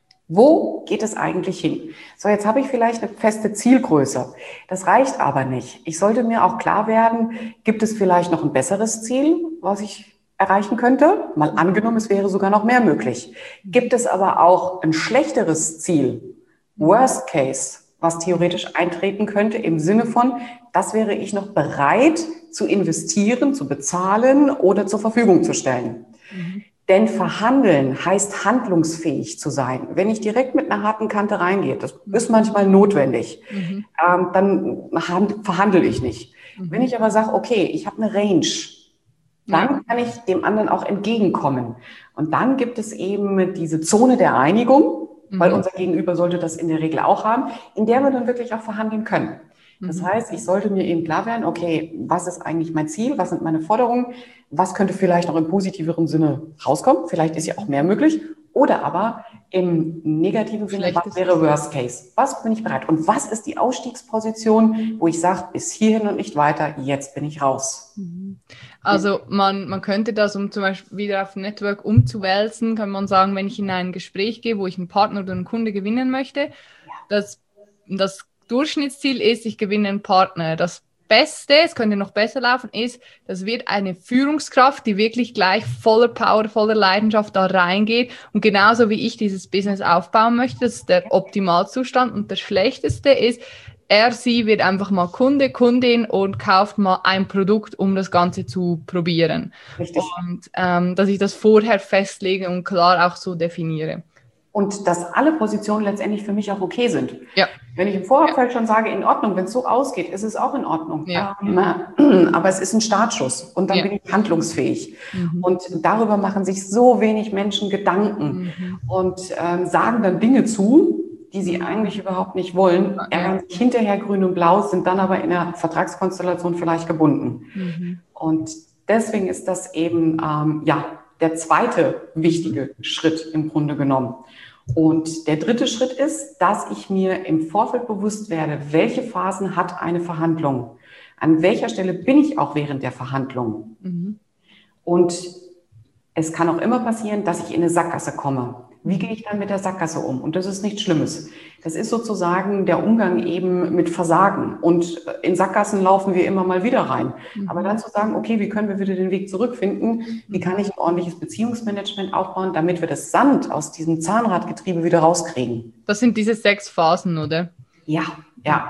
Wo geht es eigentlich hin? So, jetzt habe ich vielleicht eine feste Zielgröße. Das reicht aber nicht. Ich sollte mir auch klar werden, gibt es vielleicht noch ein besseres Ziel, was ich erreichen könnte? Mal angenommen, es wäre sogar noch mehr möglich. Gibt es aber auch ein schlechteres Ziel, Worst Case, was theoretisch eintreten könnte im Sinne von, das wäre ich noch bereit zu investieren, zu bezahlen oder zur Verfügung zu stellen. Mhm. Denn verhandeln heißt handlungsfähig zu sein. Wenn ich direkt mit einer harten Kante reingehe, das ist manchmal notwendig, mhm. ähm, dann verhandle ich nicht. Mhm. Wenn ich aber sage, okay, ich habe eine Range, dann ja. kann ich dem anderen auch entgegenkommen. Und dann gibt es eben diese Zone der Einigung, mhm. weil unser Gegenüber sollte das in der Regel auch haben, in der wir dann wirklich auch verhandeln können. Das heißt, ich sollte mir eben klar werden, okay, was ist eigentlich mein Ziel, was sind meine Forderungen, was könnte vielleicht noch im positiveren Sinne rauskommen, vielleicht ist ja auch mehr möglich, oder aber im negativen Sinne, was wäre Worst Case, was bin ich bereit und was ist die Ausstiegsposition, wo ich sage, bis hierhin und nicht weiter, jetzt bin ich raus. Also man, man könnte das, um zum Beispiel wieder auf Network umzuwälzen, kann man sagen, wenn ich in ein Gespräch gehe, wo ich einen Partner oder einen Kunde gewinnen möchte, ja. das, das Durchschnittsziel ist, ich gewinne einen Partner. Das Beste, es könnte noch besser laufen, ist, das wird eine Führungskraft, die wirklich gleich voller Power, voller Leidenschaft da reingeht und genauso wie ich dieses Business aufbauen möchte, das ist der Optimalzustand und das Schlechteste ist, er, sie wird einfach mal Kunde, Kundin und kauft mal ein Produkt, um das Ganze zu probieren. Richtig. Und ähm, dass ich das vorher festlege und klar auch so definiere. Und dass alle Positionen letztendlich für mich auch okay sind. Ja. Wenn ich im Vorfeld ja. schon sage, in Ordnung, wenn es so ausgeht, ist es auch in Ordnung. Ja. Ähm, aber es ist ein Startschuss und dann ja. bin ich handlungsfähig. Mhm. Und darüber machen sich so wenig Menschen Gedanken mhm. und ähm, sagen dann Dinge zu, die sie eigentlich überhaupt nicht wollen, ärgern sich hinterher grün und blau, sind dann aber in der Vertragskonstellation vielleicht gebunden. Mhm. Und deswegen ist das eben, ähm, ja, der zweite wichtige Schritt im Grunde genommen. Und der dritte Schritt ist, dass ich mir im Vorfeld bewusst werde, welche Phasen hat eine Verhandlung? An welcher Stelle bin ich auch während der Verhandlung? Mhm. Und es kann auch immer passieren, dass ich in eine Sackgasse komme. Wie gehe ich dann mit der Sackgasse um? Und das ist nichts Schlimmes. Das ist sozusagen der Umgang eben mit Versagen. Und in Sackgassen laufen wir immer mal wieder rein. Mhm. Aber dann zu sagen, okay, wie können wir wieder den Weg zurückfinden? Wie kann ich ein ordentliches Beziehungsmanagement aufbauen, damit wir das Sand aus diesem Zahnradgetriebe wieder rauskriegen? Das sind diese sechs Phasen, oder? Ja, ja.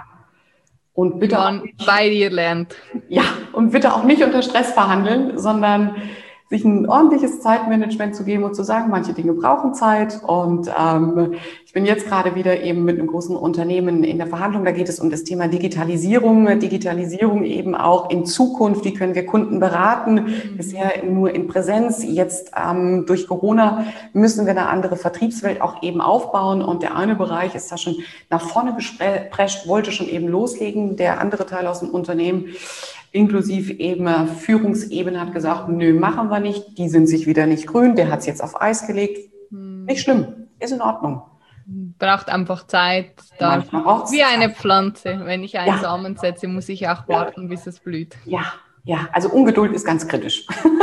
Und bitte wie man auch, bei dir lernt. Ja, und bitte auch nicht unter Stress verhandeln, sondern sich ein ordentliches Zeitmanagement zu geben und zu sagen, manche Dinge brauchen Zeit. Und ähm, ich bin jetzt gerade wieder eben mit einem großen Unternehmen in der Verhandlung. Da geht es um das Thema Digitalisierung. Digitalisierung eben auch in Zukunft. Wie können wir Kunden beraten? Mhm. Bisher nur in Präsenz. Jetzt ähm, durch Corona müssen wir eine andere Vertriebswelt auch eben aufbauen. Und der eine Bereich ist da schon nach vorne geprescht, wollte schon eben loslegen. Der andere Teil aus dem Unternehmen inklusive eben Führungsebene hat gesagt, nö, machen wir nicht, die sind sich wieder nicht grün, der hat es jetzt auf Eis gelegt. Hm. Nicht schlimm, ist in Ordnung. Braucht einfach Zeit. Da wie Zeit. Eine Pflanze. Wenn ich einen ja. Samen setze, muss ich auch warten, ja. bis es blüht. Ja, ja, also Ungeduld ist ganz kritisch.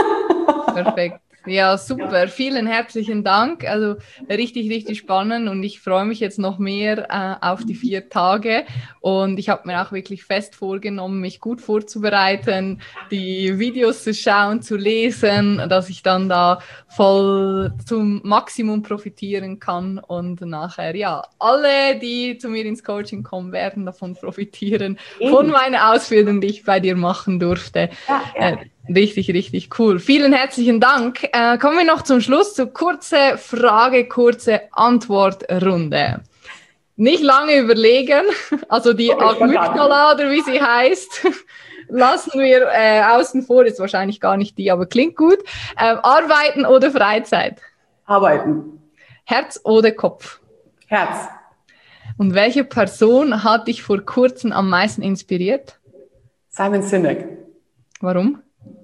Perfekt. Ja, super. Vielen herzlichen Dank. Also richtig, richtig spannend und ich freue mich jetzt noch mehr äh, auf die vier Tage und ich habe mir auch wirklich fest vorgenommen, mich gut vorzubereiten, die Videos zu schauen, zu lesen, dass ich dann da voll zum Maximum profitieren kann und nachher, ja, alle, die zu mir ins Coaching kommen, werden davon profitieren, von meiner Ausbildung, die ich bei dir machen durfte. Ja, ja. Äh, Richtig, richtig cool. Vielen herzlichen Dank. Äh, kommen wir noch zum Schluss zur kurze Frage, kurze Antwortrunde. Nicht lange überlegen, also die okay, Amygdala oder wie sie heißt, lassen wir äh, außen vor, ist wahrscheinlich gar nicht die, aber klingt gut. Äh, arbeiten oder Freizeit? Arbeiten. Herz oder Kopf? Herz. Und welche Person hat dich vor kurzem am meisten inspiriert? Simon Sinek. Warum?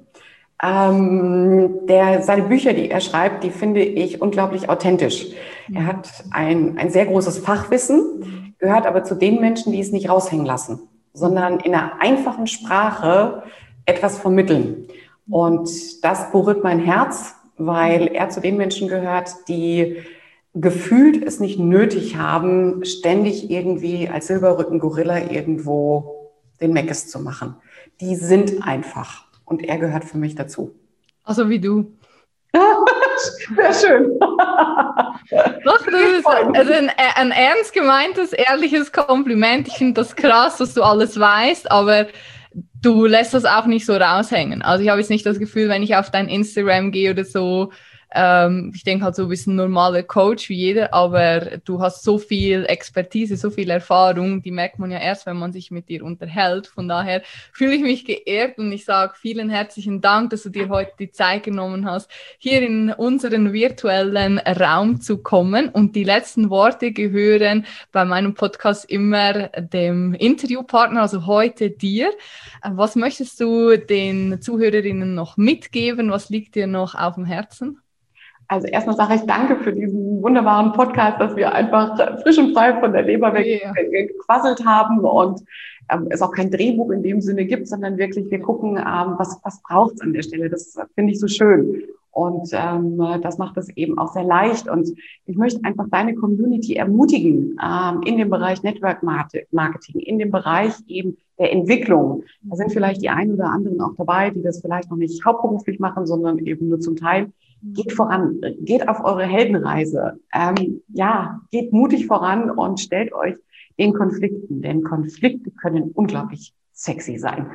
Ähm, der, seine Bücher, die er schreibt, die finde ich unglaublich authentisch. Er hat ein, ein sehr großes Fachwissen, gehört aber zu den Menschen, die es nicht raushängen lassen, sondern in einer einfachen Sprache etwas vermitteln. Und das berührt mein Herz, weil er zu den Menschen gehört, die gefühlt es nicht nötig haben, ständig irgendwie als Silberrücken-Gorilla irgendwo den Meckes zu machen. Die sind einfach. Und er gehört für mich dazu. Also wie du. Sehr schön. Doch, das ist also ein, ein ernst gemeintes, ehrliches Kompliment. Ich finde das krass, dass du alles weißt, aber du lässt das auch nicht so raushängen. Also ich habe jetzt nicht das Gefühl, wenn ich auf dein Instagram gehe oder so, ähm, ich denke halt so, du bist ein normaler Coach wie jeder, aber du hast so viel Expertise, so viel Erfahrung, die merkt man ja erst, wenn man sich mit dir unterhält. Von daher fühle ich mich geehrt und ich sage vielen herzlichen Dank, dass du dir heute die Zeit genommen hast, hier in unseren virtuellen Raum zu kommen. Und die letzten Worte gehören bei meinem Podcast immer dem Interviewpartner, also heute dir. Was möchtest du den Zuhörerinnen noch mitgeben? Was liegt dir noch auf dem Herzen? Also erstmal sage ich danke für diesen wunderbaren Podcast, dass wir einfach frisch und frei von der Leber weg yeah. gequasselt haben und ähm, es auch kein Drehbuch in dem Sinne gibt, sondern wirklich wir gucken, ähm, was, was braucht es an der Stelle. Das finde ich so schön. Und ähm, das macht es eben auch sehr leicht. Und ich möchte einfach deine Community ermutigen ähm, in dem Bereich Network Marketing, in dem Bereich eben der Entwicklung. Da sind vielleicht die einen oder anderen auch dabei, die das vielleicht noch nicht hauptberuflich machen, sondern eben nur zum Teil. Geht voran, geht auf eure Heldenreise. Ähm, ja, geht mutig voran und stellt euch den Konflikten, denn Konflikte können unglaublich sexy sein.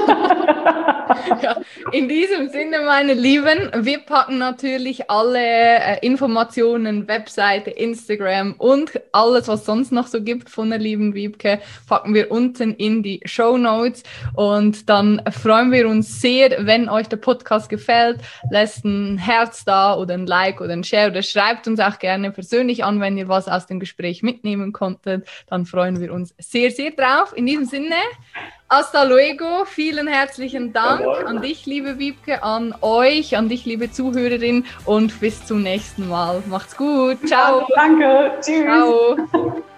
Ja, in diesem Sinne, meine Lieben, wir packen natürlich alle äh, Informationen, Webseite, Instagram und alles, was sonst noch so gibt von der lieben Wiebke, packen wir unten in die Shownotes und dann freuen wir uns sehr, wenn euch der Podcast gefällt, lasst ein Herz da oder ein Like oder ein Share oder schreibt uns auch gerne persönlich an, wenn ihr was aus dem Gespräch mitnehmen konntet, dann freuen wir uns sehr, sehr drauf. In diesem Sinne, hasta luego, vielen herzlichen Dank an dich, liebe Wiebke, an euch, an dich, liebe Zuhörerin und bis zum nächsten Mal. Macht's gut. Ciao. Danke. Tschüss. Ciao.